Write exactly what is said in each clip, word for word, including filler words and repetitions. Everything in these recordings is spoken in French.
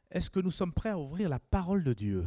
Est-ce que nous sommes prêts à ouvrir la parole de Dieu?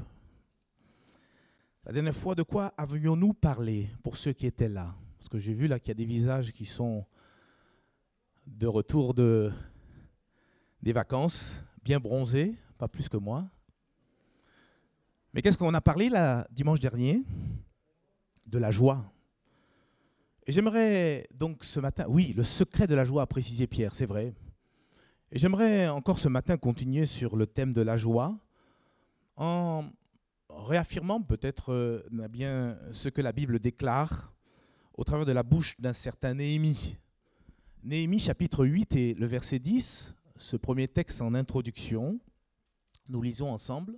La dernière fois, de quoi avions-nous parlé pour ceux qui étaient là? Parce que j'ai vu là qu'il y a des visages qui sont de retour de, des vacances, bien bronzés, pas plus que moi. Mais qu'est-ce qu'on a parlé là, dimanche dernier? De la joie. Et j'aimerais donc ce matin, oui, le secret de la joie, a précisé Pierre, c'est vrai. Et j'aimerais encore ce matin continuer sur le thème de la joie en réaffirmant peut-être euh, bien ce que la Bible déclare au travers de la bouche d'un certain Néhémie. Néhémie chapitre huit et le verset dix, ce premier texte en introduction, nous lisons ensemble.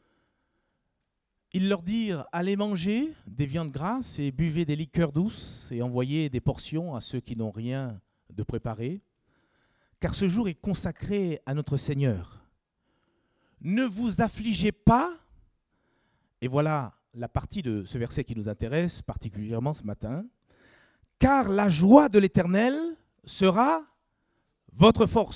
Ils leur dirent « Allez manger des viandes grasses et buvez des liqueurs douces et envoyez des portions à ceux qui n'ont rien de préparé, car ce jour est consacré à notre Seigneur. Ne vous affligez pas. » Et voilà la partie de ce verset qui nous intéresse particulièrement ce matin. « Car la joie de l'Éternel sera votre force. »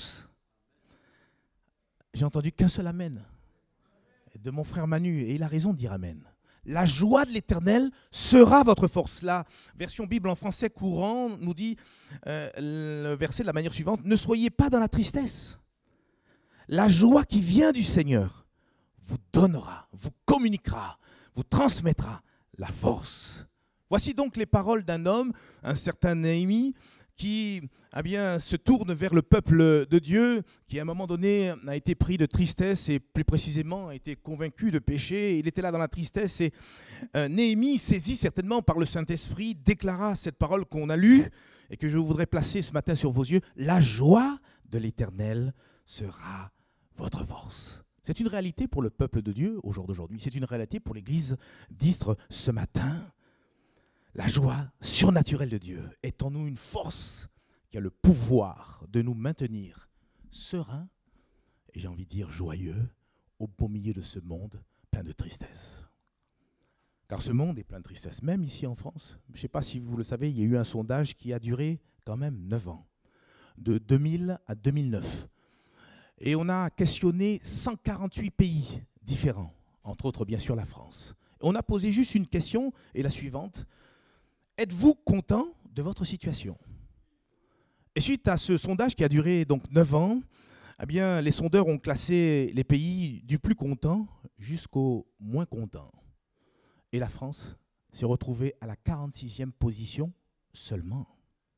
J'ai entendu qu'un seul amen de mon frère Manu, et il a raison de dire amen. La joie de l'Éternel sera votre force. La version Bible en français courant nous dit euh, le verset de la manière suivante: ne soyez pas dans la tristesse. La joie qui vient du Seigneur vous donnera, vous communiquera, vous transmettra la force. Voici donc les paroles d'un homme, un certain Néhémie, qui eh bien, se tourne vers le peuple de Dieu, qui à un moment donné a été pris de tristesse et plus précisément a été convaincu de péché. Il était là dans la tristesse et euh, Néhémie, saisi certainement par le Saint-Esprit, déclara cette parole qu'on a lue et que je voudrais placer ce matin sur vos yeux. La joie de l'Éternel sera votre force. C'est une réalité pour le peuple de Dieu au jour d'aujourd'hui. C'est une réalité pour l'Église d'Istres ce matin. La joie surnaturelle de Dieu est en nous une force qui a le pouvoir de nous maintenir sereins et j'ai envie de dire joyeux au beau milieu de ce monde plein de tristesse. Car ce monde est plein de tristesse, même ici en France. Je ne sais pas si vous le savez, il y a eu un sondage qui a duré quand même neuf ans, de deux mille à deux mille neuf. Et on a questionné cent quarante-huit pays différents, entre autres bien sûr la France. On a posé juste une question, et la suivante: êtes-vous content de votre situation? Et suite à ce sondage qui a duré donc neuf ans, eh bien, les sondeurs ont classé les pays du plus content jusqu'au moins content. Et la France s'est retrouvée à la quarante-sixième position seulement.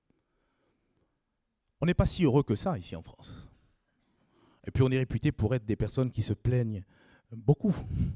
On n'est pas si heureux que ça ici en France. Et puis on est réputé pour être des personnes qui se plaignent beaucoup.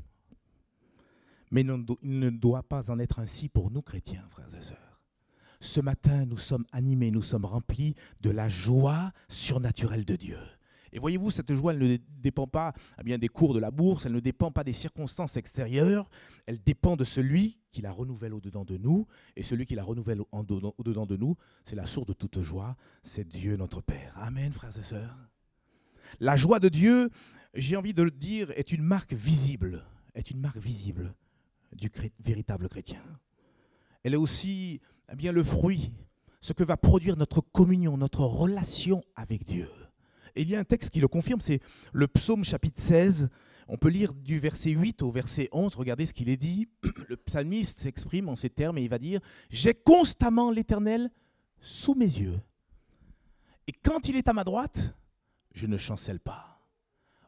Mais il ne doit pas en être ainsi pour nous chrétiens, frères et sœurs. Ce matin, nous sommes animés, nous sommes remplis de la joie surnaturelle de Dieu. Et voyez-vous, cette joie, elle ne dépend pas eh bien, des cours de la bourse, elle ne dépend pas des circonstances extérieures, elle dépend de celui qui la renouvelle au-dedans de nous. Et celui qui la renouvelle au-dedans de nous, c'est la source de toute joie, c'est Dieu notre Père. Amen, frères et sœurs. La joie de Dieu, j'ai envie de le dire, est une marque visible, est une marque visible du cré- véritable chrétien. Elle est aussi eh bien, le fruit, ce que va produire notre communion, notre relation avec Dieu. Et il y a un texte qui le confirme, c'est le psaume chapitre seize. On peut lire du verset huit au verset onze, regardez ce qu'il est dit. Le psalmiste s'exprime en ces termes et il va dire « J'ai constamment l'Éternel sous mes yeux. Et quand il est à ma droite, je ne chancelle pas. Aussi »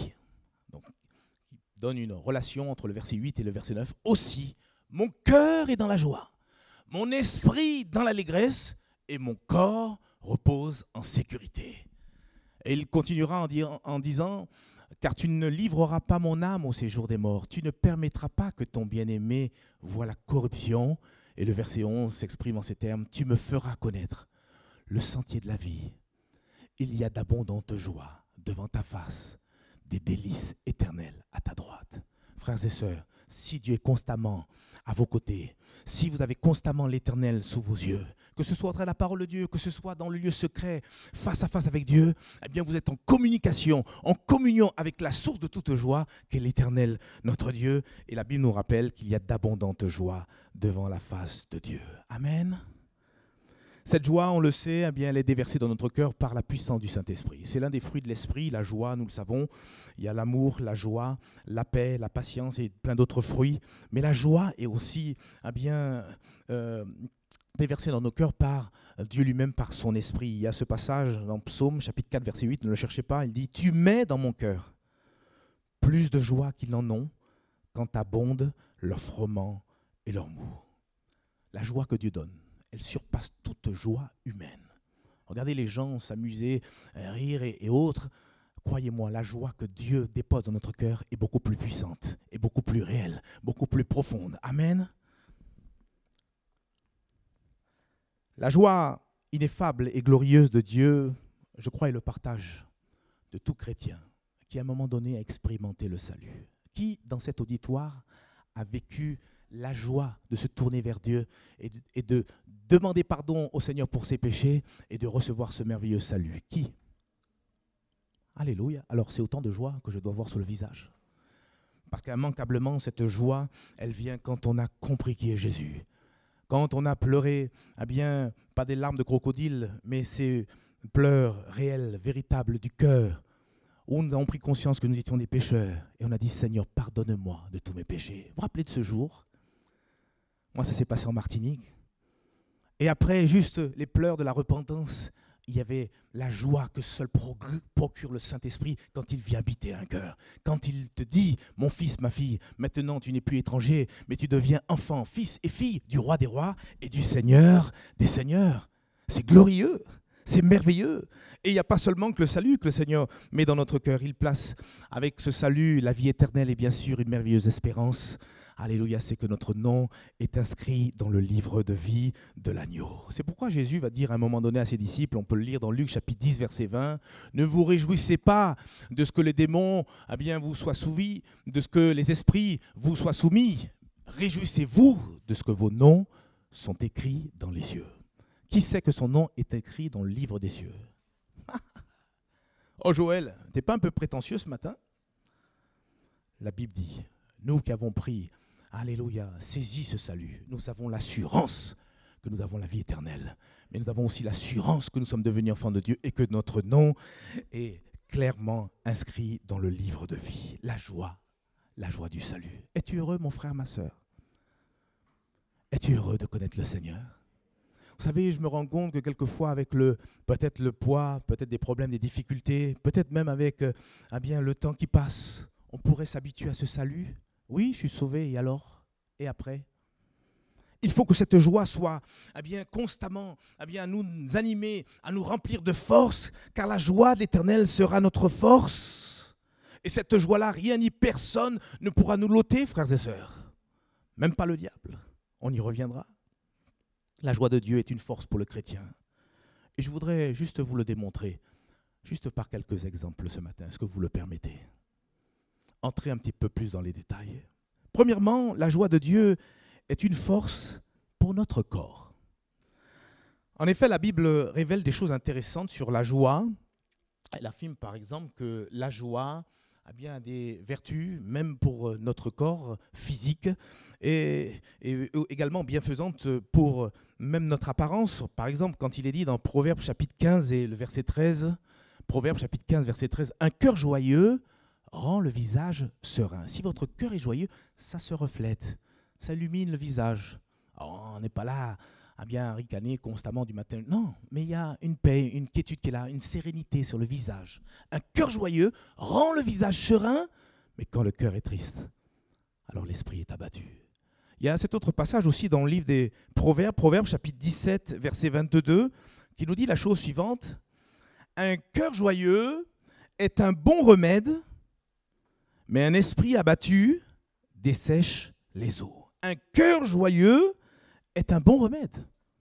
donne une relation entre le verset huit et le verset neuf. « Aussi, mon cœur est dans la joie, mon esprit dans l'allégresse, et mon corps repose en sécurité. » Et il continuera en, dire, en disant « Car tu ne livreras pas mon âme au séjour des morts, tu ne permettras pas que ton bien-aimé voie la corruption. » Et le verset onze s'exprime en ces termes « Tu me feras connaître le sentier de la vie. Il y a d'abondantes joies devant ta face, des délices éternelles à ta droite. » Frères et sœurs, si Dieu est constamment à vos côtés, si vous avez constamment l'Éternel sous vos yeux, que ce soit à travers la parole de Dieu, que ce soit dans le lieu secret, face à face avec Dieu, eh bien vous êtes en communication, en communion avec la source de toute joie, qu'est l'Éternel, notre Dieu. Et la Bible nous rappelle qu'il y a d'abondantes joies devant la face de Dieu. Amen. Cette joie, on le sait, eh bien, elle est déversée dans notre cœur par la puissance du Saint-Esprit. C'est l'un des fruits de l'Esprit, la joie, nous le savons. Il y a l'amour, la joie, la paix, la patience et plein d'autres fruits. Mais la joie est aussi eh bien, euh, déversée dans nos cœurs par Dieu lui-même, par son Esprit. Il y a ce passage dans Psaume, chapitre quatre, verset huit, ne le cherchez pas, il dit « Tu mets dans mon cœur plus de joie qu'ils n'en ont quand abondent leur froment et leur mou. » La joie que Dieu donne, elle surpasse toute joie humaine. Regardez les gens s'amuser, rire et, et autres. Croyez-moi, la joie que Dieu dépose dans notre cœur est beaucoup plus puissante, et beaucoup plus réelle, beaucoup plus profonde. Amen. La joie ineffable et glorieuse de Dieu, je crois, est le partage de tout chrétien qui, à un moment donné, a expérimenté le salut. Qui, dans cet auditoire, a vécu la joie de se tourner vers Dieu et de, et de demander pardon au Seigneur pour ses péchés et de recevoir ce merveilleux salut. Qui ? Alléluia. Alors c'est autant de joie que je dois voir sur le visage. Parce qu'immanquablement, cette joie, elle vient quand on a compris qui est Jésus. Quand on a pleuré, eh bien, pas des larmes de crocodile, mais ces pleurs réels, véritables du cœur, où nous avons pris conscience que nous étions des pécheurs et on a dit « Seigneur, pardonne-moi de tous mes péchés ». Vous vous rappelez de ce jour ? Moi, ça s'est passé en Martinique. Et après, juste les pleurs de la repentance, il y avait la joie que seul procure le Saint-Esprit quand il vient habiter un cœur. Quand il te dit « Mon fils, ma fille, maintenant tu n'es plus étranger, mais tu deviens enfant, fils et fille du roi des rois et du Seigneur des seigneurs ». C'est glorieux, c'est merveilleux. Et il n'y a pas seulement que le salut que le Seigneur met dans notre cœur. Il place avec ce salut la vie éternelle et bien sûr une merveilleuse espérance. Alléluia, c'est que notre nom est inscrit dans le livre de vie de l'agneau. C'est pourquoi Jésus va dire à un moment donné à ses disciples, on peut le lire dans Luc chapitre dix, verset vingt, « Ne vous réjouissez pas de ce que les démons eh bien, vous soient soumis, de ce que les esprits vous soient soumis. Réjouissez-vous de ce que vos noms sont écrits dans les cieux. » Qui sait que son nom est écrit dans le livre des cieux ? Oh Joël, t'es pas un peu prétentieux ce matin ? La Bible dit, nous qui avons pris, alléluia, saisi ce salut, nous avons l'assurance que nous avons la vie éternelle. Mais nous avons aussi l'assurance que nous sommes devenus enfants de Dieu et que notre nom est clairement inscrit dans le livre de vie. La joie, la joie du salut. Es-tu heureux, mon frère, ma sœur ? Es-tu heureux de connaître le Seigneur ? Vous savez, je me rends compte que quelquefois, avec le, peut-être le poids, peut-être des problèmes, des difficultés, peut-être même avec euh, eh bien, le temps qui passe, on pourrait s'habituer à ce salut. Oui, je suis sauvé, et alors ? Et après ? Il faut que cette joie soit eh bien, constamment eh bien, à nous animer, à nous remplir de force, car la joie de l'Éternel sera notre force. Et cette joie-là, rien ni personne ne pourra nous l'ôter, frères et sœurs. Même pas le diable. On y reviendra. La joie de Dieu est une force pour le chrétien. Et je voudrais juste vous le démontrer, juste par quelques exemples ce matin. Est-ce que vous le permettez ? Entrez un petit peu plus dans les détails. Premièrement, la joie de Dieu est une force pour notre corps. En effet, la Bible révèle des choses intéressantes sur la joie. Elle affirme par exemple que la joie a bien des vertus, même pour notre corps physique, et, et également bienfaisante pour même notre apparence. Par exemple, quand il est dit dans Proverbes chapitre quinze et le verset treize, Proverbes chapitre quinze, verset treize, « Un cœur joyeux rend le visage serein. » Si votre cœur est joyeux, ça se reflète, ça illumine le visage. Alors, on n'est pas là à bien ricaner constamment du matin. Non, mais il y a une paix, une quiétude qui est là, une sérénité sur le visage. Un cœur joyeux rend le visage serein, mais quand le cœur est triste, alors l'esprit est abattu. Il y a cet autre passage aussi dans le livre des Proverbes, Proverbes chapitre dix-sept, verset vingt-deux, qui nous dit la chose suivante. « Un cœur joyeux est un bon remède, mais un esprit abattu dessèche les eaux. » Un cœur joyeux est un bon remède.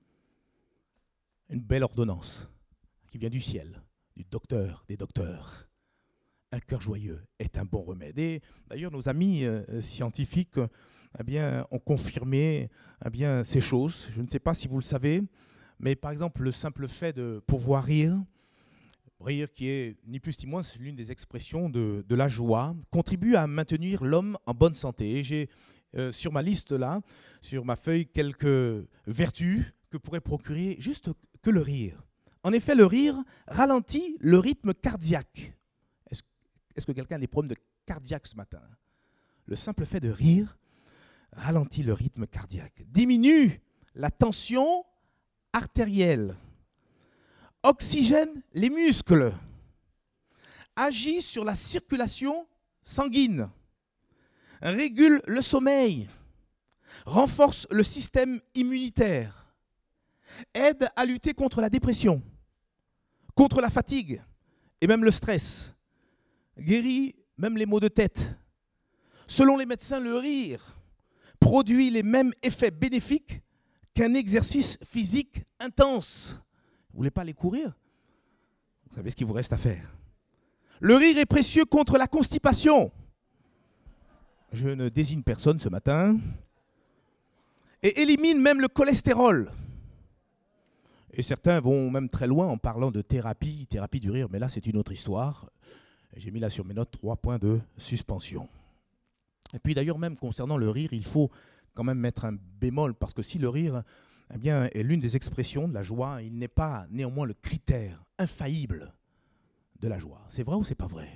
Une belle ordonnance qui vient du ciel, du docteur des docteurs. Un cœur joyeux est un bon remède. Et d'ailleurs, nos amis euh, scientifiques eh bien, ont confirmé eh bien, ces choses. Je ne sais pas si vous le savez, mais par exemple, le simple fait de pouvoir rire, rire qui est ni plus ni moins, c'est l'une des expressions de, de la joie, contribue à maintenir l'homme en bonne santé. Et j'ai Euh, sur ma liste là, sur ma feuille, quelques vertus que pourrait procurer juste que le rire. En effet, le rire ralentit le rythme cardiaque. Est-ce, est-ce que quelqu'un a des problèmes de cardiaque ce matin? Le simple fait de rire ralentit le rythme cardiaque, diminue la tension artérielle, oxygène les muscles, agit sur la circulation sanguine, régule le sommeil, renforce le système immunitaire, aide à lutter contre la dépression, contre la fatigue et même le stress, guérit même les maux de tête. Selon les médecins, le rire produit les mêmes effets bénéfiques qu'un exercice physique intense. Vous ne voulez pas aller courir? Vous savez ce qu'il vous reste à faire. Le rire est précieux contre la constipation. Je ne désigne personne ce matin. Et élimine même le cholestérol. Et certains vont même très loin en parlant de thérapie, thérapie du rire, mais là c'est une autre histoire. J'ai mis là sur mes notes trois points de suspension. Et puis d'ailleurs même concernant le rire, il faut quand même mettre un bémol, parce que si le rire eh bien, est l'une des expressions de la joie, il n'est pas néanmoins le critère infaillible de la joie. C'est vrai ou c'est pas vrai?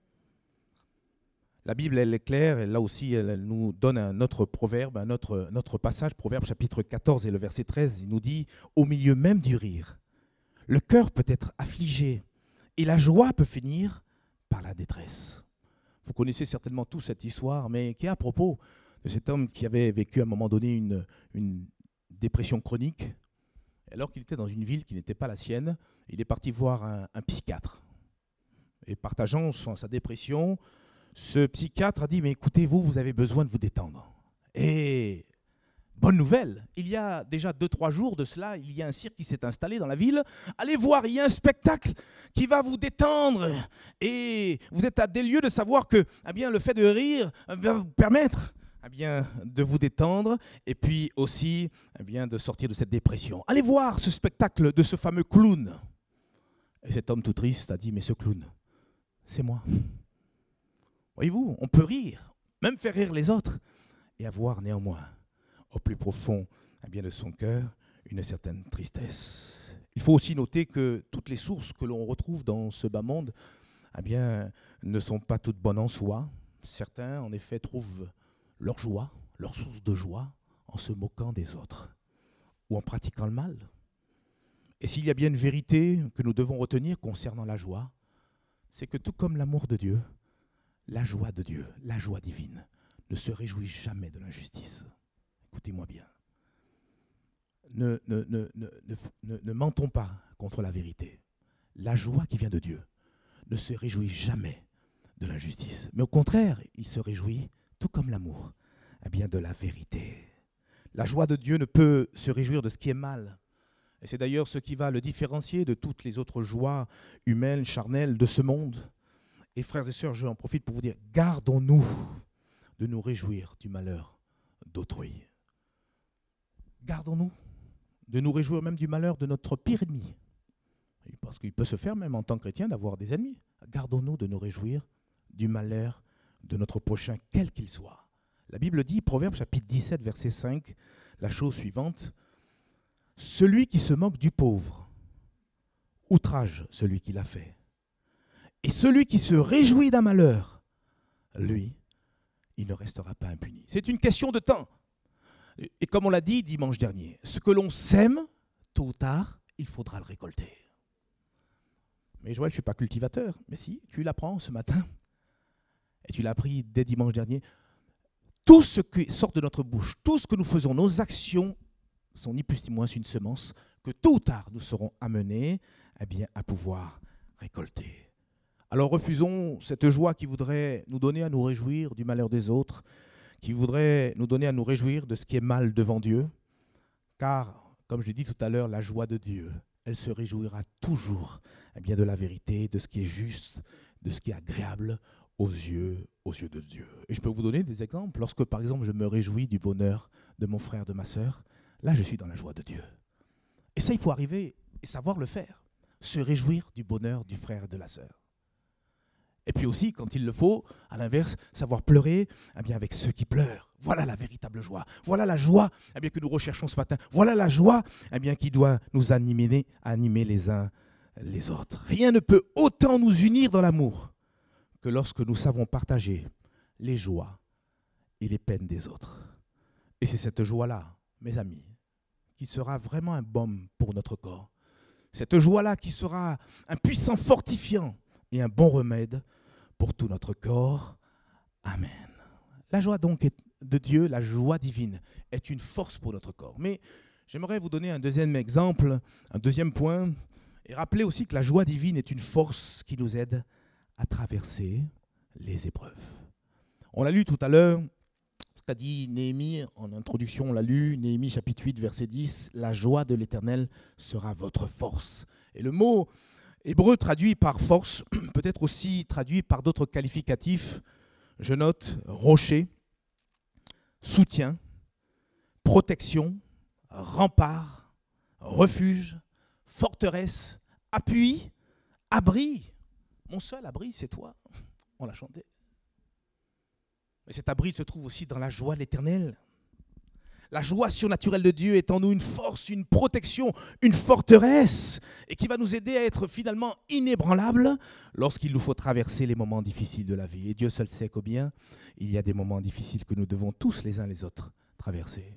La Bible, elle est claire, et là aussi, elle nous donne un autre proverbe, un autre, notre passage, Proverbe chapitre quatorze et le verset treize, il nous dit « Au milieu même du rire, le cœur peut être affligé, et la joie peut finir par la détresse. » Vous connaissez certainement tous cette histoire, mais qui est à propos de cet homme qui avait vécu à un moment donné une, une dépression chronique. Alors qu'il était dans une ville qui n'était pas la sienne, il est parti voir un, un psychiatre. Et partageant son, sa dépression, ce psychiatre a dit « Mais écoutez, vous, vous avez besoin de vous détendre. » Et bonne nouvelle, il y a déjà deux, trois jours de cela, il y a un cirque qui s'est installé dans la ville. Allez voir, il y a un spectacle qui va vous détendre. Et vous êtes à des lieux de savoir que eh bien, le fait de rire va vous permettre eh bien, de vous détendre et puis aussi eh bien, de sortir de cette dépression. Allez voir ce spectacle de ce fameux clown. Et cet homme tout triste a dit « Mais ce clown, c'est moi. » Voyez-vous, on peut rire, même faire rire les autres, et avoir néanmoins, au plus profond eh bien, de son cœur, une certaine tristesse. Il faut aussi noter que toutes les sources que l'on retrouve dans ce bas monde eh bien, ne sont pas toutes bonnes en soi. Certains, en effet, trouvent leur joie, leur source de joie, en se moquant des autres, ou en pratiquant le mal. Et s'il y a bien une vérité que nous devons retenir concernant la joie, c'est que tout comme l'amour de Dieu, la joie de Dieu, la joie divine, ne se réjouit jamais de l'injustice. Écoutez-moi bien. Ne, ne, ne, ne, ne, ne mentons pas contre la vérité. La joie qui vient de Dieu ne se réjouit jamais de l'injustice. Mais au contraire, il se réjouit, tout comme l'amour, eh bien de la vérité. La joie de Dieu ne peut se réjouir de ce qui est mal. Et c'est d'ailleurs ce qui va le différencier de toutes les autres joies humaines, charnelles de ce monde. Et frères et sœurs, j'en profite pour vous dire, gardons-nous de nous réjouir du malheur d'autrui. Gardons-nous de nous réjouir même du malheur de notre pire ennemi. Parce qu'il peut se faire même en tant que chrétien d'avoir des ennemis. Gardons-nous de nous réjouir du malheur de notre prochain, quel qu'il soit. La Bible dit, Proverbe chapitre dix-sept, verset cinq, la chose suivante, « Celui qui se moque du pauvre outrage celui qui l'a fait. Et celui qui se réjouit d'un malheur, lui, il ne restera pas impuni. » C'est une question de temps. Et comme on l'a dit dimanche dernier, ce que l'on sème, tôt ou tard, il faudra le récolter. Mais Joël, je ne suis pas cultivateur. Mais si, tu l'apprends ce matin. Et tu l'as appris dès dimanche dernier. Tout ce qui sort de notre bouche, tout ce que nous faisons, nos actions, sont ni plus ni moins une semence que tôt ou tard nous serons amenés eh bien, à pouvoir récolter. Alors refusons cette joie qui voudrait nous donner à nous réjouir du malheur des autres, qui voudrait nous donner à nous réjouir de ce qui est mal devant Dieu, car, comme je l'ai dit tout à l'heure, la joie de Dieu, elle se réjouira toujours eh bien, de la vérité, de ce qui est juste, de ce qui est agréable aux yeux, aux yeux de Dieu. Et je peux vous donner des exemples. Lorsque, par exemple, je me réjouis du bonheur de mon frère, de ma sœur, là, je suis dans la joie de Dieu. Et ça, il faut arriver et savoir le faire, se réjouir du bonheur du frère et de la sœur. Et puis aussi, quand il le faut, à l'inverse, savoir pleurer eh bien, avec ceux qui pleurent. Voilà la véritable joie. Voilà la joie eh bien, que nous recherchons ce matin. Voilà la joie eh bien, qui doit nous animer, animer les uns les autres. Rien ne peut autant nous unir dans l'amour que lorsque nous savons partager les joies et les peines des autres. Et c'est cette joie-là, mes amis, qui sera vraiment un baume pour notre corps. Cette joie-là qui sera un puissant fortifiant et un bon remède pour tout notre corps. Amen. La joie donc est de Dieu, la joie divine, est une force pour notre corps. Mais j'aimerais vous donner un deuxième exemple, un deuxième point, et rappeler aussi que la joie divine est une force qui nous aide à traverser les épreuves. On l'a lu tout à l'heure, ce qu'a dit Néhémie en introduction, on l'a lu, Néhémie chapitre huit, verset dix, « La joie de l'Éternel sera votre force ». Et le mot hébreu traduit par force, peut-être aussi traduit par d'autres qualificatifs. Je note rocher, soutien, protection, rempart, refuge, forteresse, appui, abri. Mon seul abri, c'est toi. On l'a chanté. Mais cet abri se trouve aussi dans la joie de l'Éternel. La joie surnaturelle de Dieu est en nous une force, une protection, une forteresse, et qui va nous aider à être finalement inébranlables lorsqu'il nous faut traverser les moments difficiles de la vie. Et Dieu seul sait combien il y a des moments difficiles que nous devons tous les uns les autres traverser.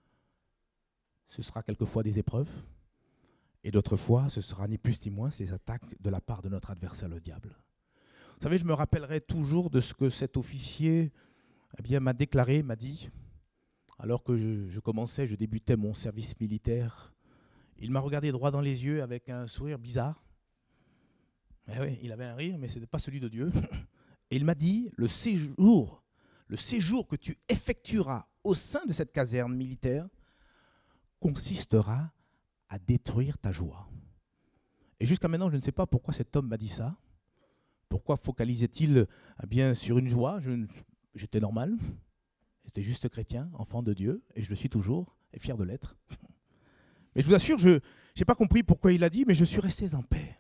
Ce sera quelquefois des épreuves, et d'autres fois, ce sera ni plus ni moins ces attaques de la part de notre adversaire, le diable. Vous savez, je me rappellerai toujours de ce que cet officier eh bien, m'a déclaré, m'a dit. Alors que je, je commençais, je débutais mon service militaire, il m'a regardé droit dans les yeux avec un sourire bizarre. Eh oui, il avait un rire, mais ce n'était pas celui de Dieu. Et il m'a dit, le séjour, le séjour que tu effectueras au sein de cette caserne militaire consistera à détruire ta joie. Et jusqu'à maintenant, je ne sais pas pourquoi cet homme m'a dit ça. Pourquoi focalisait-il eh bien, sur une joie? je, J'étais normal. J'étais juste chrétien, enfant de Dieu, et je le suis toujours, et fier de l'être. Mais je vous assure, je n'ai pas compris pourquoi il l'a dit, mais je suis resté en paix.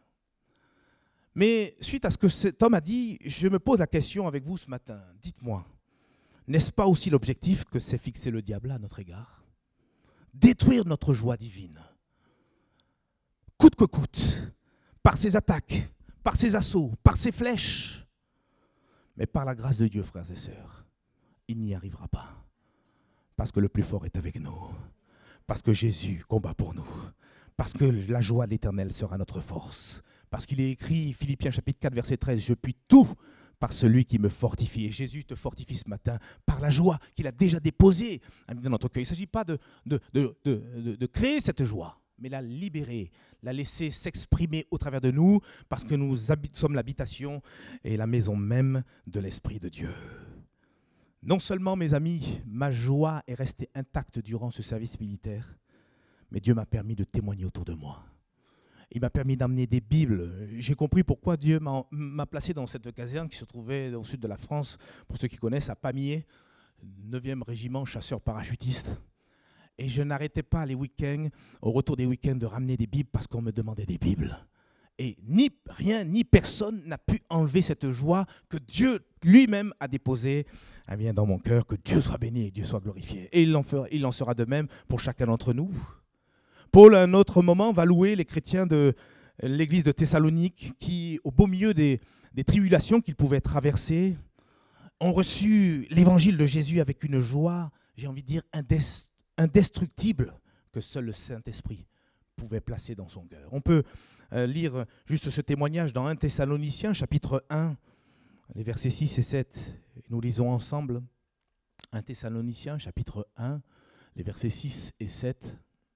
Mais suite à ce que cet homme a dit, je me pose la question avec vous ce matin. Dites-moi, n'est-ce pas aussi l'objectif que s'est fixé le diable à notre égard? Détruire notre joie divine, coûte que coûte, par ses attaques, par ses assauts, par ses flèches. Mais par la grâce de Dieu, frères et sœurs, il n'y arrivera pas. Parce que le plus fort est avec nous. Parce que Jésus combat pour nous. Parce que la joie de l'Éternel sera notre force. Parce qu'il est écrit, Philippiens chapitre quatre, verset treize, « Je puis tout par celui qui me fortifie. » Et Jésus te fortifie ce matin par la joie qu'il a déjà déposée dans notre cœur. Il ne s'agit pas de, de, de, de, de créer cette joie, mais la libérer, la laisser s'exprimer au travers de nous, parce que nous sommes l'habitation et la maison même de l'Esprit de Dieu. Non seulement, mes amis, ma joie est restée intacte durant ce service militaire, mais Dieu m'a permis de témoigner autour de moi. Il m'a permis d'amener des Bibles. J'ai compris pourquoi Dieu m'a, m'a placé dans cette caserne qui se trouvait au sud de la France, pour ceux qui connaissent, à Pamiers, neuvième régiment chasseurs parachutistes. Et je n'arrêtais pas les week-ends, au retour des week-ends, de ramener des Bibles parce qu'on me demandait des Bibles. Et ni rien, ni personne n'a pu enlever cette joie que Dieu lui-même a déposée eh bien, dans mon cœur. Que Dieu soit béni et que Dieu soit glorifié. Et il en, fera, il en sera de même pour chacun d'entre nous. Paul, à un autre moment, va louer les chrétiens de l'église de Thessalonique qui, au beau milieu des, des tribulations qu'ils pouvaient traverser, ont reçu l'évangile de Jésus avec une joie, j'ai envie de dire, indescriptible. indestructible que seul le Saint-Esprit pouvait placer dans son cœur. On peut euh, lire juste ce témoignage dans un Thessaloniciens, chapitre un, les versets six et sept. Et nous lisons ensemble un Thessaloniciens, chapitre un, les versets six et sept.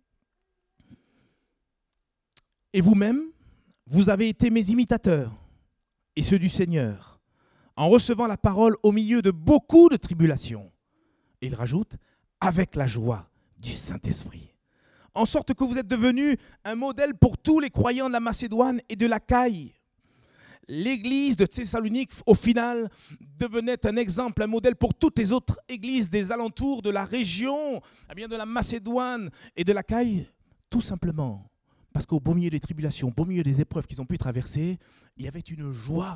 « Et vous-même, vous avez été mes imitateurs et ceux du Seigneur, en recevant la parole au milieu de beaucoup de tribulations. » Et il rajoute, « avec la joie du Saint-Esprit, en sorte que vous êtes devenus un modèle pour tous les croyants de la Macédoine et de l'Achaïe. » L'église de Thessalonique, au final, devenait un exemple, un modèle pour toutes les autres églises des alentours de la région, eh bien de la Macédoine et de l'Achaïe, tout simplement parce qu'au beau milieu des tribulations, au beau milieu des épreuves qu'ils ont pu traverser, il y avait une joie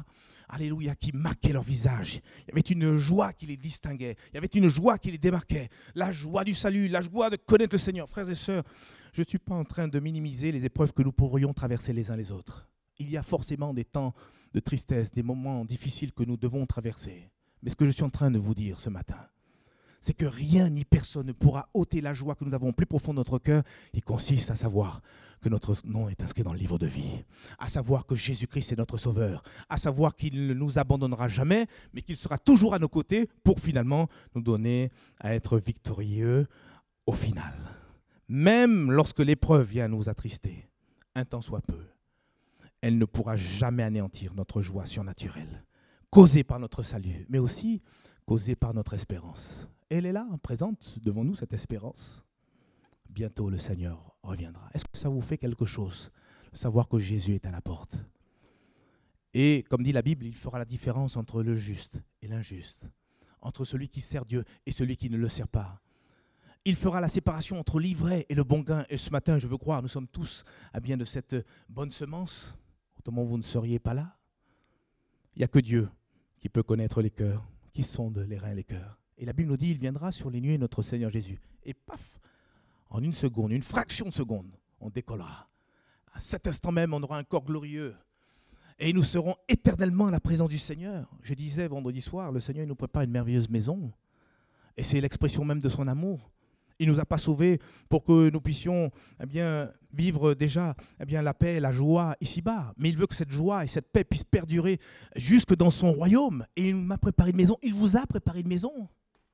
alléluia, qui marquait leur visage. Il y avait une joie qui les distinguait. Il y avait une joie qui les démarquait. La joie du salut, la joie de connaître le Seigneur. Frères et sœurs, je ne suis pas en train de minimiser les épreuves que nous pourrions traverser les uns les autres. Il y a forcément des temps de tristesse, des moments difficiles que nous devons traverser. Mais ce que je suis en train de vous dire ce matin, c'est que rien ni personne ne pourra ôter la joie que nous avons au plus profond de notre cœur. Il consiste à savoir que notre nom est inscrit dans le livre de vie, à savoir que Jésus-Christ est notre Sauveur, à savoir qu'il ne nous abandonnera jamais, mais qu'il sera toujours à nos côtés pour finalement nous donner à être victorieux au final. Même lorsque l'épreuve vient nous attrister, un temps soit peu, elle ne pourra jamais anéantir notre joie surnaturelle, causée par notre salut, mais aussi causée par notre espérance. Elle est là, présente devant nous, cette espérance. Bientôt, le Seigneur reviendra. Est-ce que ça vous fait quelque chose de savoir que Jésus est à la porte? Et comme dit la Bible, il fera la différence entre le juste et l'injuste, entre celui qui sert Dieu et celui qui ne le sert pas. Il fera la séparation entre l'ivraie et le bon gain. Et ce matin, je veux croire, nous sommes tous à bien de cette bonne semence. Autrement, vous ne seriez pas là. Il n'y a que Dieu qui peut connaître les cœurs, qui sonde les reins et les cœurs. Et la Bible nous dit, il viendra sur les nuées notre Seigneur Jésus. Et paf, en une seconde, une fraction de seconde, on décollera. À cet instant même, on aura un corps glorieux. Et nous serons éternellement à la présence du Seigneur. Je disais vendredi soir, le Seigneur il nous prépare une merveilleuse maison. Et c'est l'expression même de son amour. Il ne nous a pas sauvés pour que nous puissions eh bien, vivre déjà eh bien, la paix et la joie ici-bas. Mais il veut que cette joie et cette paix puissent perdurer jusque dans son royaume. Et il m'a préparé une maison. Il vous a préparé une maison.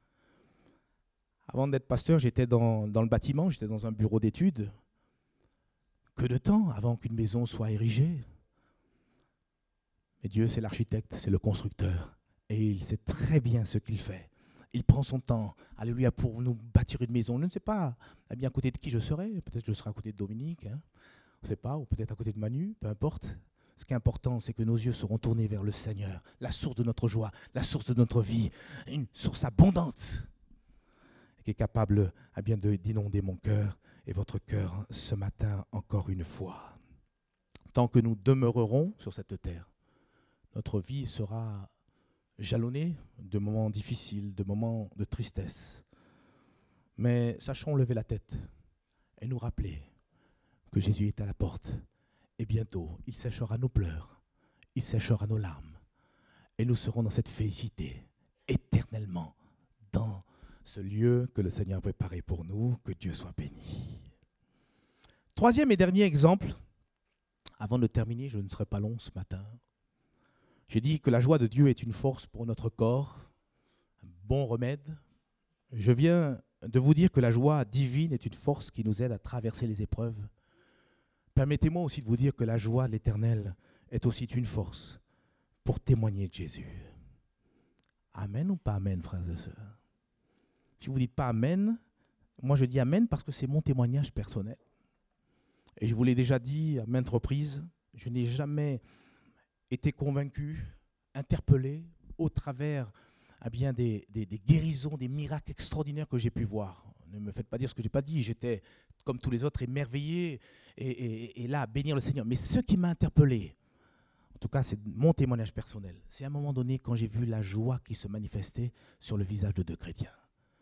Avant d'être pasteur, j'étais dans, dans le bâtiment, j'étais dans un bureau d'études. Que de temps avant qu'une maison soit érigée. Mais Dieu, c'est l'architecte, c'est le constructeur. Et il sait très bien ce qu'il fait. Il prend son temps, alléluia, pour nous bâtir une maison. Je ne sais pas eh bien, à côté de qui je serai. Peut-être que je serai à côté de Dominique, hein. On ne sait pas, ou peut-être à côté de Manu, peu importe. Ce qui est important, c'est que nos yeux seront tournés vers le Seigneur, la source de notre joie, la source de notre vie, une source abondante qui est capable eh bien, de, d'inonder mon cœur et votre cœur ce matin encore une fois. Tant que nous demeurerons sur cette terre, notre vie sera jalonnée de moments difficiles, de moments de tristesse. Mais sachons lever la tête et nous rappeler que Jésus est à la porte. Et bientôt, il séchera nos pleurs, il séchera nos larmes. Et nous serons dans cette félicité éternellement dans ce lieu que le Seigneur a préparé pour nous. Que Dieu soit béni. Troisième et dernier exemple. Avant de terminer, je ne serai pas long ce matin. J'ai dit que la joie de Dieu est une force pour notre corps, un bon remède. Je viens de vous dire que la joie divine est une force qui nous aide à traverser les épreuves. Permettez-moi aussi de vous dire que la joie de l'Éternel est aussi une force pour témoigner de Jésus. Amen ou pas amen, frères et sœurs? Si vous ne dites pas amen, moi je dis amen parce que c'est mon témoignage personnel. Et je vous l'ai déjà dit à maintes reprises, je n'ai jamais été convaincu, interpellé au travers eh bien, des, des, des guérisons, des miracles extraordinaires que j'ai pu voir. Ne me faites pas dire ce que je n'ai pas dit. J'étais, comme tous les autres, émerveillé et, et, et là, à bénir le Seigneur. Mais ce qui m'a interpellé, en tout cas, c'est mon témoignage personnel. C'est à un moment donné quand j'ai vu la joie qui se manifestait sur le visage de deux chrétiens.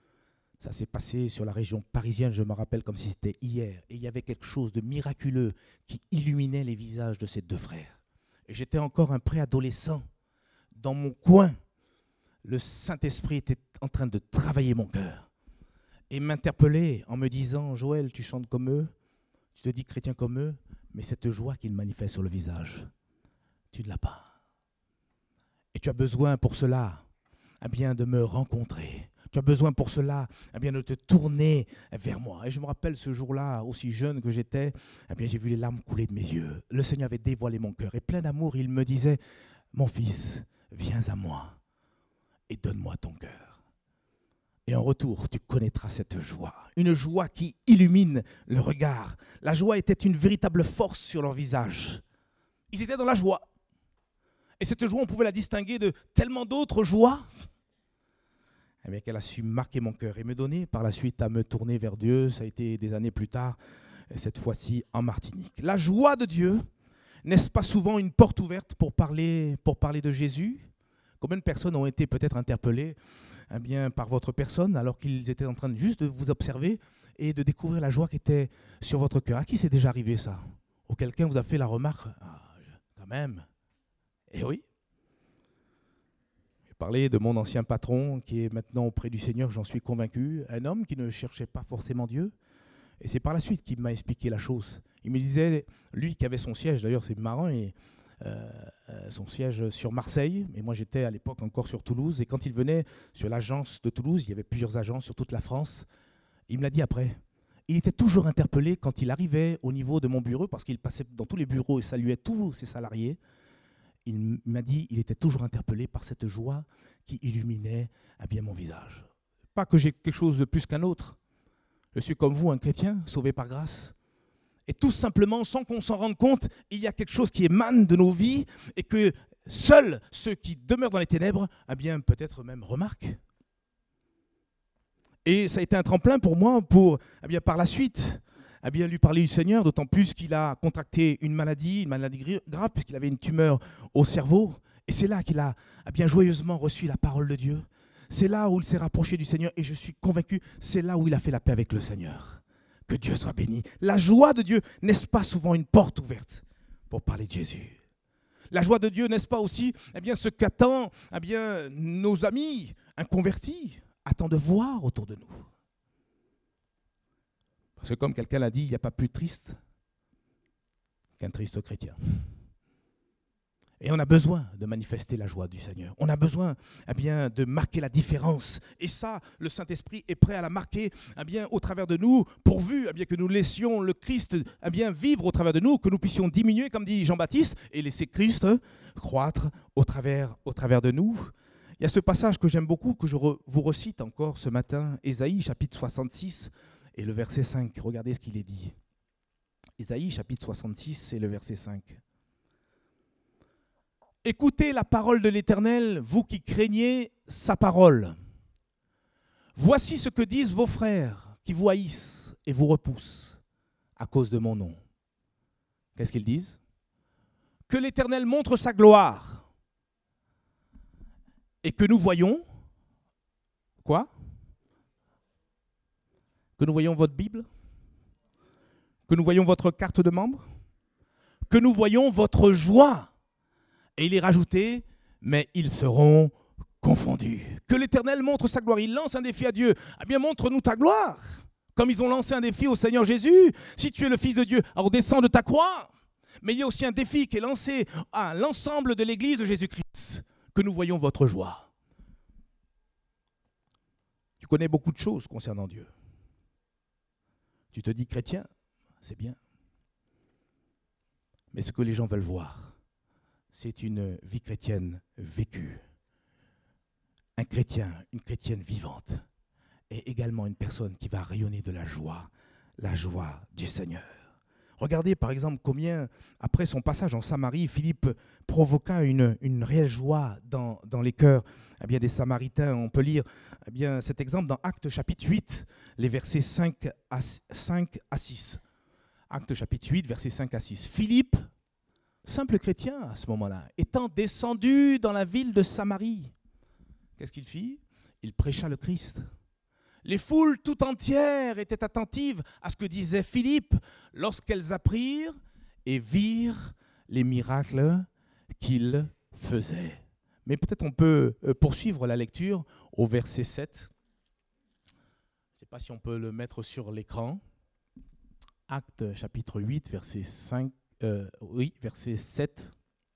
Ça s'est passé sur la région parisienne, je me rappelle comme si c'était hier. Et il y avait quelque chose de miraculeux qui illuminait les visages de ces deux frères. Et j'étais encore un préadolescent. Dans mon coin, le Saint-Esprit était en train de travailler mon cœur et m'interpeller en me disant « Joël, tu chantes comme eux, tu te dis chrétien comme eux, mais cette joie qu'ils manifestent sur le visage, tu ne l'as pas. Et tu as besoin pour cela eh bien, de me rencontrer. Tu as besoin pour cela eh bien, de te tourner vers moi. » Et je me rappelle ce jour-là, aussi jeune que j'étais, eh bien, j'ai vu les larmes couler de mes yeux. Le Seigneur avait dévoilé mon cœur. Et plein d'amour, il me disait « Mon fils, viens à moi et donne-moi ton cœur. Et en retour, tu connaîtras cette joie. » Une joie qui illumine le regard. La joie était une véritable force sur leur visage. Ils étaient dans la joie. Et cette joie, on pouvait la distinguer de tellement d'autres joies. Eh bien, qu'elle a su marquer mon cœur et me donner par la suite à me tourner vers Dieu. Ça a été des années plus tard, cette fois-ci en Martinique. La joie de Dieu n'est-ce pas souvent une porte ouverte pour parler, pour parler de Jésus? Combien de personnes ont été peut-être interpellées eh bien, par votre personne alors qu'ils étaient en train de juste de vous observer et de découvrir la joie qui était sur votre cœur? À qui c'est déjà arrivé ça? Ou quelqu'un vous a fait la remarque, ah, quand même. Eh oui. J'ai parlé de mon ancien patron qui est maintenant auprès du Seigneur, j'en suis convaincu. Un homme qui ne cherchait pas forcément Dieu. Et c'est par la suite qu'il m'a expliqué la chose. Il me disait, lui qui avait son siège, d'ailleurs c'est marrant, et, euh, son siège sur Marseille, et moi j'étais à l'époque encore sur Toulouse, et quand il venait sur l'agence de Toulouse, il y avait plusieurs agences sur toute la France, il me l'a dit après, il était toujours interpellé quand il arrivait au niveau de mon bureau, parce qu'il passait dans tous les bureaux et saluait tous ses salariés. Il m'a dit il était toujours interpellé par cette joie qui illuminait eh bien, mon visage. Pas que j'ai quelque chose de plus qu'un autre. Je suis comme vous, un chrétien, sauvé par grâce. Et tout simplement, sans qu'on s'en rende compte, il y a quelque chose qui émane de nos vies et que seuls ceux qui demeurent dans les ténèbres, eh bien, peut-être même remarquent. Et ça a été un tremplin pour moi pour, eh bien, par la suite, eh bien, lui parler du Seigneur, d'autant plus qu'il a contracté une maladie, une maladie grave, puisqu'il avait une tumeur au cerveau. Et c'est là qu'il a eh bien, joyeusement reçu la parole de Dieu. C'est là où il s'est rapproché du Seigneur et je suis convaincu, c'est là où il a fait la paix avec le Seigneur. Que Dieu soit béni. La joie de Dieu, n'est-ce pas souvent une porte ouverte pour parler de Jésus? La joie de Dieu, n'est-ce pas aussi eh bien, ce qu'attendent eh bien, nos amis inconvertis, attendent de voir autour de nous? Parce que comme quelqu'un l'a dit, il n'y a pas plus triste qu'un triste chrétien. Et on a besoin de manifester la joie du Seigneur. On a besoin eh bien, de marquer la différence. Et ça, le Saint-Esprit est prêt à la marquer eh bien, au travers de nous, pourvu eh bien, que nous laissions le Christ eh bien, vivre au travers de nous, que nous puissions diminuer, comme dit Jean-Baptiste, et laisser Christ croître au travers, au travers de nous. Il y a ce passage que j'aime beaucoup, que je re, vous recite encore ce matin, Ésaïe chapitre soixante-six et le verset cinq. Regardez ce qu'il est dit. Ésaïe chapitre soixante-six et le verset cinq. Écoutez la parole de l'Éternel, vous qui craignez sa parole. Voici ce que disent vos frères qui vous haïssent et vous repoussent à cause de mon nom. Qu'est-ce qu'ils disent? Que l'Éternel montre sa gloire et que nous voyons, quoi? Que nous voyons votre Bible? Que nous voyons votre carte de membre? Que nous voyons votre joie? Et il est rajouté, mais ils seront confondus. Que l'Éternel montre sa gloire. Il lance un défi à Dieu. Eh bien, montre-nous ta gloire. Comme ils ont lancé un défi au Seigneur Jésus. Si tu es le Fils de Dieu, alors descends de ta croix. Mais il y a aussi un défi qui est lancé à l'ensemble de l'Église de Jésus-Christ. Que nous voyons votre joie. Tu connais beaucoup de choses concernant Dieu. Tu te dis chrétien, c'est bien. Mais ce que les gens veulent voir, c'est une vie chrétienne vécue. Un chrétien, une chrétienne vivante, est également une personne qui va rayonner de la joie, la joie du Seigneur. Regardez par exemple combien, après son passage en Samarie, Philippe provoqua une, une réelle joie dans, dans les cœurs eh bien, des Samaritains. On peut lire eh bien, cet exemple dans Actes chapitre huit, les versets cinq à six. Actes chapitre huit, versets cinq à six. Philippe, simple chrétien à ce moment-là, étant descendu dans la ville de Samarie, qu'est-ce qu'il fit? Il prêcha le Christ. Les foules tout entières étaient attentives à ce que disait Philippe lorsqu'elles apprirent et virent les miracles qu'il faisait. Mais peut-être on peut poursuivre la lecture au verset sept. Je ne sais pas si on peut le mettre sur l'écran. Actes chapitre huit, verset cinq. Euh, oui, verset sept.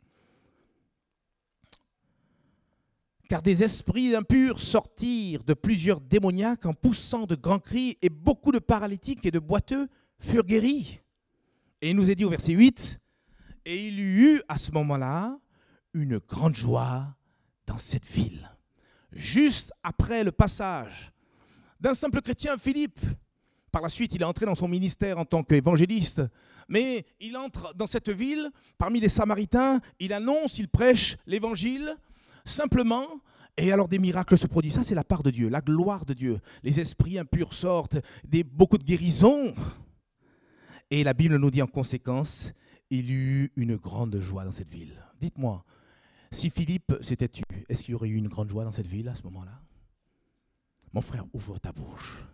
Car des esprits impurs sortirent de plusieurs démoniaques en poussant de grands cris et beaucoup de paralytiques et de boiteux furent guéris. Et il nous est dit au verset huit, et il y eut à ce moment-là une grande joie dans cette ville. Juste après le passage d'un simple chrétien, Philippe. Par la suite, il est entré dans son ministère en tant qu'évangéliste. Mais il entre dans cette ville, parmi les Samaritains, il annonce, il prêche l'évangile, simplement, et alors des miracles se produisent. Ça, c'est la part de Dieu, la gloire de Dieu. Les esprits impurs sortent, des, beaucoup de guérisons. Et la Bible nous dit en conséquence, il y eut une grande joie dans cette ville. Dites-moi, si Philippe s'était tué, est-ce qu'il y aurait eu une grande joie dans cette ville à ce moment-là? Mon frère, ouvre ta bouche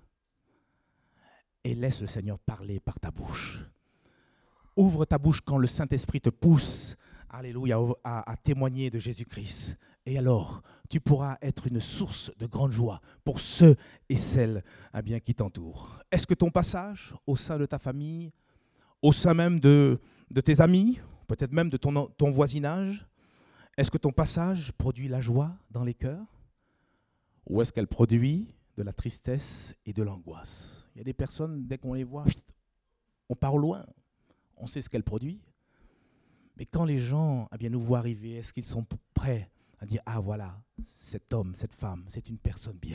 et laisse le Seigneur parler par ta bouche. Ouvre ta bouche quand le Saint-Esprit te pousse, alléluia, à, à témoigner de Jésus-Christ. Et alors, tu pourras être une source de grande joie pour ceux et celles eh bien, qui t'entourent. Est-ce que ton passage au sein de ta famille, au sein même de, de tes amis, peut-être même de ton, ton voisinage, est-ce que ton passage produit la joie dans les cœurs? Ou est-ce qu'elle produit de la tristesse et de l'angoisse? Il y a des personnes, dès qu'on les voit, on part au loin. On sait ce qu'elle produit. Mais quand les gens eh bien, nous voient arriver, est-ce qu'ils sont prêts à dire « Ah voilà, cet homme, cette femme, c'est une personne bien ».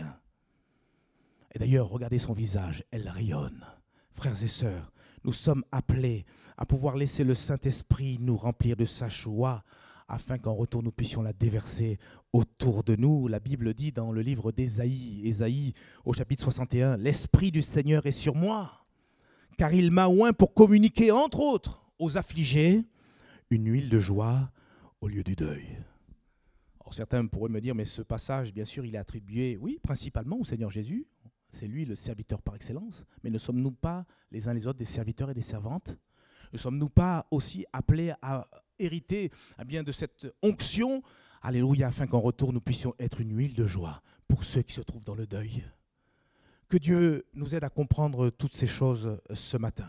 Et d'ailleurs, regardez son visage, elle rayonne. Frères et sœurs, nous sommes appelés à pouvoir laisser le Saint-Esprit nous remplir de sa joie afin qu'en retour nous puissions la déverser autour de nous. La Bible dit dans le livre d'Ésaïe, Ésaïe au chapitre soixante et un, « L'Esprit du Seigneur est sur moi, car il m'a oint pour communiquer, entre autres, aux affligés, une huile de joie au lieu du deuil. » Alors certains pourraient me dire, mais ce passage, bien sûr, il est attribué, oui, principalement au Seigneur Jésus. C'est lui le serviteur par excellence. Mais ne sommes-nous pas les uns les autres des serviteurs et des servantes? Ne sommes-nous pas aussi appelés à hériter eh bien, de cette onction, alléluia, afin qu'en retour nous puissions être une huile de joie pour ceux qui se trouvent dans le deuil? Que Dieu nous aide à comprendre toutes ces choses ce matin.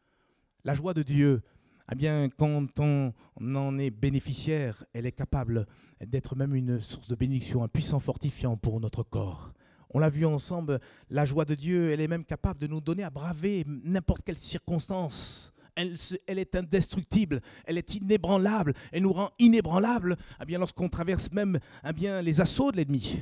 La joie de Dieu, eh bien, quand on en est bénéficiaire, elle est capable d'être même une source de bénédiction, un puissant fortifiant pour notre corps. On l'a vu ensemble, la joie de Dieu, elle est même capable de nous donner à braver n'importe quelle circonstance. Elle, elle est indestructible, elle est inébranlable, elle nous rend inébranlables eh bien, lorsqu'on traverse même eh bien, les assauts de l'ennemi.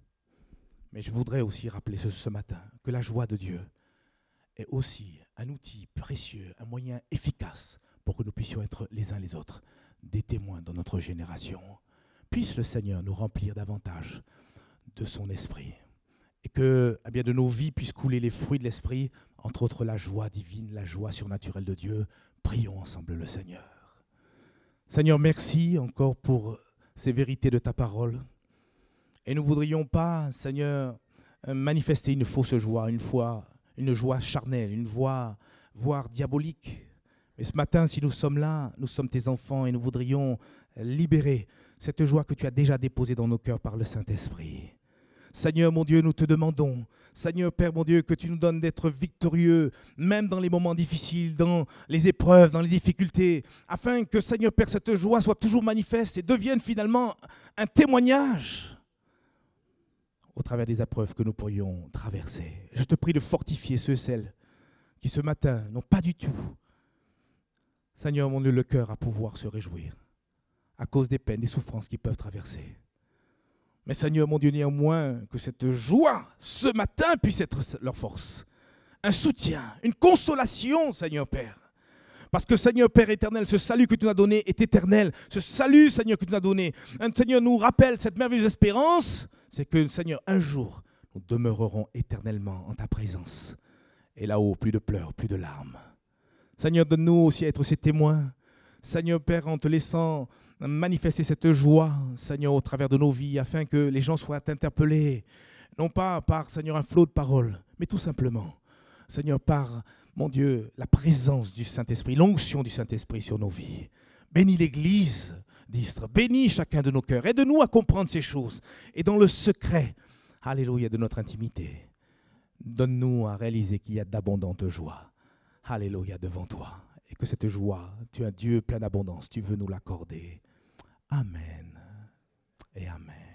Mais je voudrais aussi rappeler ce, ce matin que la joie de Dieu est aussi un outil précieux, un moyen efficace pour que nous puissions être les uns les autres des témoins dans notre génération. Puisse le Seigneur nous remplir davantage de son esprit et que eh bien, de nos vies puissent couler les fruits de l'esprit, entre autres la joie divine, la joie surnaturelle de Dieu. Prions ensemble le Seigneur. Seigneur, merci encore pour ces vérités de ta parole. Et nous ne voudrions pas, Seigneur, manifester une fausse joie, une, foi, une joie charnelle, une voix, voire diabolique. Mais ce matin, si nous sommes là, nous sommes tes enfants et nous voudrions libérer cette joie que tu as déjà déposée dans nos cœurs par le Saint-Esprit. Seigneur, mon Dieu, nous te demandons, Seigneur, Père, mon Dieu, que tu nous donnes d'être victorieux, même dans les moments difficiles, dans les épreuves, dans les difficultés, afin que, Seigneur, Père, cette joie soit toujours manifeste et devienne finalement un témoignage au travers des épreuves que nous pourrions traverser. Je te prie de fortifier ceux et celles qui, ce matin, n'ont pas du tout, Seigneur, mon Dieu, le cœur à pouvoir se réjouir à cause des peines, des souffrances qu'ils peuvent traverser. Mais Seigneur, mon Dieu, néanmoins, que cette joie, ce matin, puisse être leur force. Un soutien, une consolation, Seigneur Père. Parce que, Seigneur Père éternel, ce salut que tu nous as donné est éternel. Ce salut, Seigneur, que tu nous as donné, un Seigneur nous rappelle cette merveilleuse espérance, c'est que, Seigneur, un jour, nous demeurerons éternellement en ta présence. Et là-haut, plus de pleurs, plus de larmes. Seigneur, donne-nous aussi à être ces témoins. Seigneur Père, en te laissant manifester cette joie, Seigneur, au travers de nos vies, afin que les gens soient interpellés, non pas par, Seigneur, un flot de paroles, mais tout simplement, Seigneur, par, mon Dieu, la présence du Saint-Esprit, l'onction du Saint-Esprit sur nos vies. Bénis l'Église d'Istres, bénis chacun de nos cœurs, aide-nous à comprendre ces choses, et dans le secret, alléluia, de notre intimité, donne-nous à réaliser qu'il y a d'abondantes joies, alléluia, devant toi. Et que cette joie, tu es un Dieu plein d'abondance, tu veux nous l'accorder. Amen et amen.